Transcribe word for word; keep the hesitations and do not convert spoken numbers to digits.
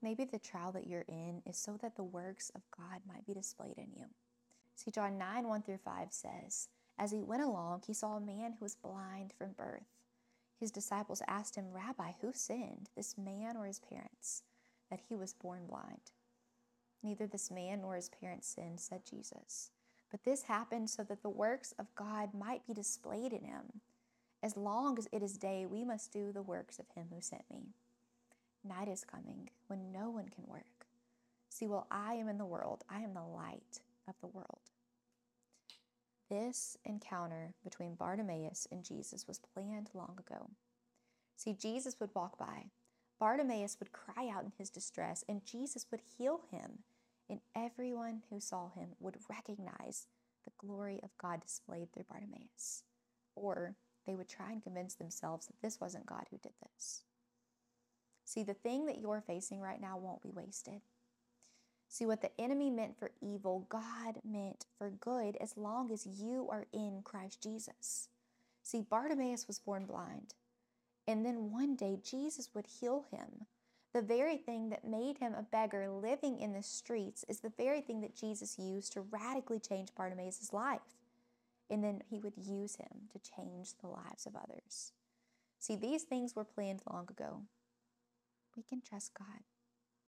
Maybe the trial that you're in is so that the works of God might be displayed in you. See, John nine, one through five says, "As he went along, he saw a man who was blind from birth. His disciples asked him, 'Rabbi, who sinned, this man or his parents, that he was born blind?' 'Neither this man nor his parents sinned,' said Jesus. 'But this happened so that the works of God might be displayed in him. As long as it is day, we must do the works of him who sent me. Night is coming when no one can work. See, while I am in the world, I am the light of the world." This encounter between Bartimaeus and Jesus was planned long ago. See, Jesus would walk by. Bartimaeus would cry out in his distress, and Jesus would heal him. And everyone who saw him would recognize the glory of God displayed through Bartimaeus. Or they would try and convince themselves that this wasn't God who did this. See, the thing that you're facing right now won't be wasted. See, what the enemy meant for evil, God meant for good as long as you are in Christ Jesus. See, Bartimaeus was born blind, and then one day Jesus would heal him. The very thing that made him a beggar living in the streets is the very thing that Jesus used to radically change Bartimaeus' life. And then he would use him to change the lives of others. See, these things were planned long ago. We can trust God.